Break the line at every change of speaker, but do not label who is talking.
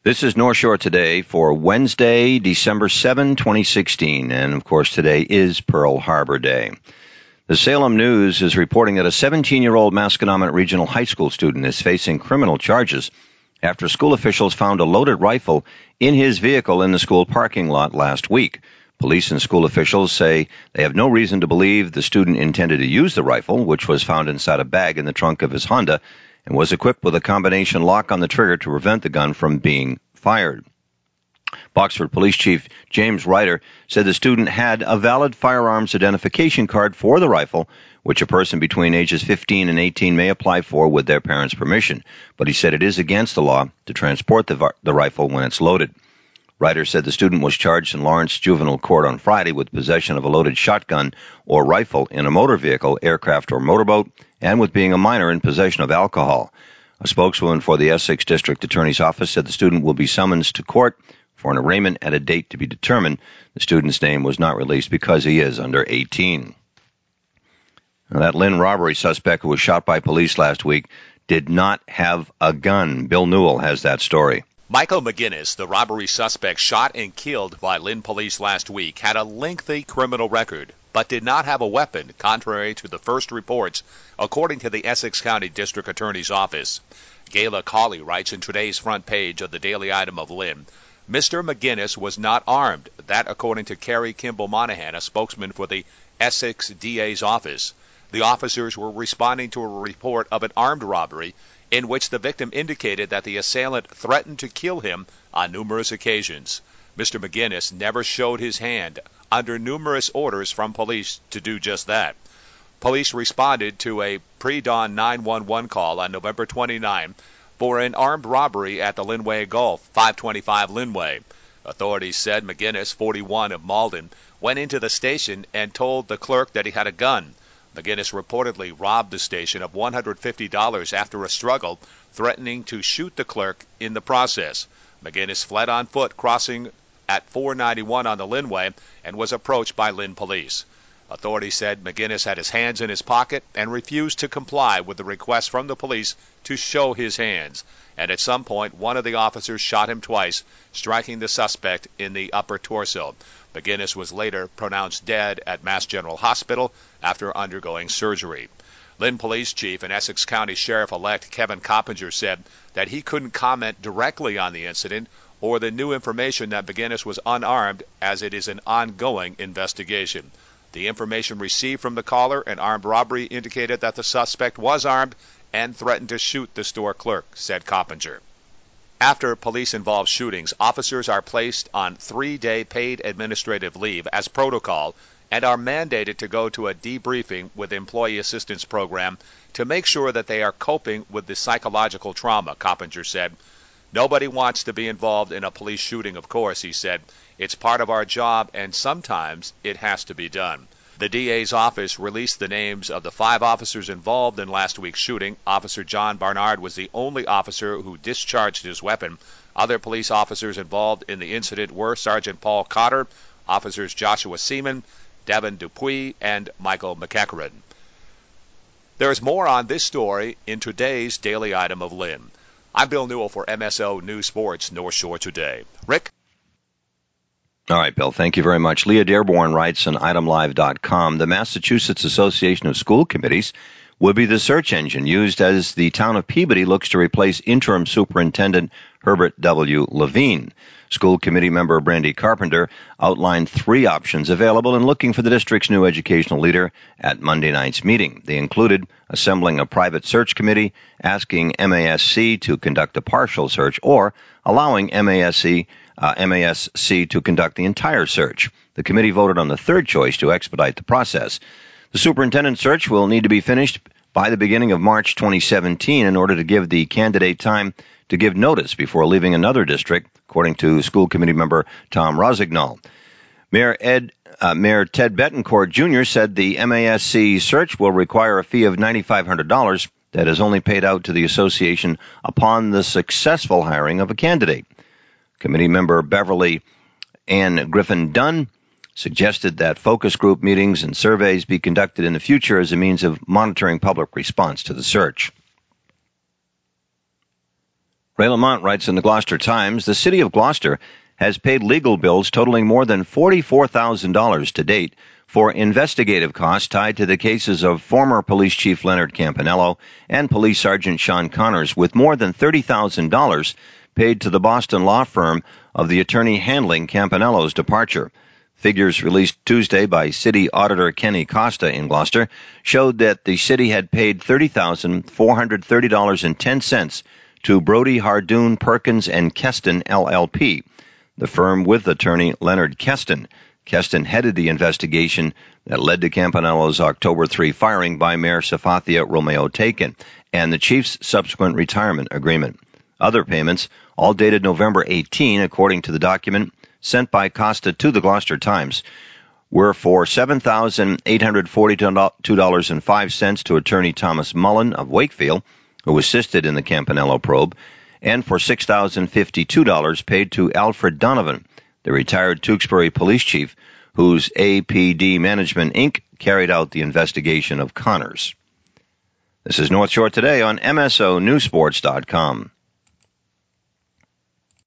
This is North Shore Today for Wednesday, December 7, 2016, and of course today is Pearl Harbor Day. The Salem News is reporting that a 17-year-old Masconomet Regional High School student is facing criminal charges after school officials found a loaded rifle in his vehicle in the school parking lot last week. Police and school officials say they have no reason to believe the student intended to use the rifle, which was found inside a bag in the trunk of his Honda, and was equipped with a combination lock on the trigger to prevent the gun from being fired. Boxford Police Chief James Ryder said the student had a valid firearms identification card for the rifle, which a person between ages 15 and 18 may apply for with their parents' permission. But he said it is against the law to transport the rifle when it's loaded. Ryder said the student was charged in Lawrence Juvenile Court on Friday with possession of a loaded shotgun or rifle in a motor vehicle, aircraft, or motorboat, and with being a minor in possession of alcohol. A spokeswoman for the Essex District Attorney's Office said the student will be summoned to court for an arraignment at a date to be determined. The student's name was not released because he is under 18. Now, that Lynn robbery suspect who was shot by police last week did not have a gun. Bill Newell has that story.
Michael McGinnis, the robbery suspect shot and killed by Lynn police last week, had a lengthy criminal record, but did not have a weapon, contrary to the first reports, according to the Essex County District Attorney's Office. Gayla Cawley writes in today's front page of the Daily Item of Lynn, Mr. McGinnis was not armed. That, according to Carrie Kimball Monahan, a spokesman for the Essex DA's office. The officers were responding to a report of an armed robbery in which the victim indicated that the assailant threatened to kill him on numerous occasions. Mr. McGinnis never showed his hand under numerous orders from police to do just that. Police responded to a pre-dawn 911 call on November 29 for an armed robbery at the Linway Gulf, 525 Linway. Authorities said McGinnis, 41, of Malden, went into the station and told the clerk that he had a gun. McGinnis reportedly robbed the station of $150 after a struggle, threatening to shoot the clerk in the process. McGinnis fled on foot, crossing at 491 on the Linway, and was approached by Lynn police. Authorities said McGinnis had his hands in his pocket and refused to comply with the request from the police to show his hands. And at some point, one of the officers shot him twice, striking the suspect in the upper torso. McGinnis was later pronounced dead at Mass General Hospital after undergoing surgery. Lynn Police Chief and Essex County Sheriff-elect Kevin Coppinger said that he couldn't comment directly on the incident or the new information that McGinnis was unarmed, as it is an ongoing investigation. The information received from the caller, an armed robbery, indicated that the suspect was armed and threatened to shoot the store clerk, said Coppinger. After police-involved shootings, officers are placed on 3-day paid administrative leave as protocol and are mandated to go to a debriefing with Employee Assistance Program to make sure that they are coping with the psychological trauma, Coppinger said. Nobody wants to be involved in a police shooting, of course, he said. It's part of our job, and sometimes it has to be done. The DA's office released the names of the 5 officers involved in last week's shooting. Officer John Barnard was the only officer who discharged his weapon. Other police officers involved in the incident were Sergeant Paul Cotter, Officers Joshua Seaman, Devin Dupuy, and Michael McEachran. There is more on this story in today's Daily Item of Lynn. I'm Bill Newell for MSO News Sports North Shore Today. Rick?
All right, Bill, thank you very much. Leah Dearborn writes on itemlive.com, the Massachusetts Association of School Committees will be the search engine used as the town of Peabody looks to replace interim superintendent Herbert W. Levine. School committee member Brandy Carpenter outlined 3 options available in looking for the district's new educational leader at Monday night's meeting. They included assembling a private search committee, asking MASC to conduct a partial search, or allowing MASC to conduct the entire search. The committee voted on the third choice to expedite the process. The superintendent search will need to be finished by the beginning of March 2017 in order to give the candidate time to give notice before leaving another district, according to school committee member Tom Rosignol. Mayor Ted Betancourt Jr. said the MASC search will require a fee of $9,500 that is only paid out to the association upon the successful hiring of a candidate. Committee member Beverly Ann Griffin Dunn suggested that focus group meetings and surveys be conducted in the future as a means of monitoring public response to the search. Ray Lamont writes in the Gloucester Times, the city of Gloucester has paid legal bills totaling more than $44,000 to date for investigative costs tied to the cases of former Police Chief Leonard Campanello and Police Sergeant Sean Connors, with more than $30,000 paid to the Boston law firm of the attorney handling Campanello's departure. Figures released Tuesday by City Auditor Kenny Costa in Gloucester showed that the city had paid $30,430.10 to Brody Hardoon Perkins and Keston LLP, the firm with attorney Leonard Keston. Keston headed the investigation that led to Campanello's October 3 firing by Mayor Safathia Romeo Taken and the chief's subsequent retirement agreement. Other payments, all dated November 18, according to the document sent by Costa to the Gloucester Times, were for $7,842.05 to attorney Thomas Mullen of Wakefield, who assisted in the Campanello probe, and for $6,052 paid to Alfred Donovan, the retired Tewksbury police chief, whose APD Management, Inc. carried out the investigation of Connors. This is North Shore Today on MSONewsports.com.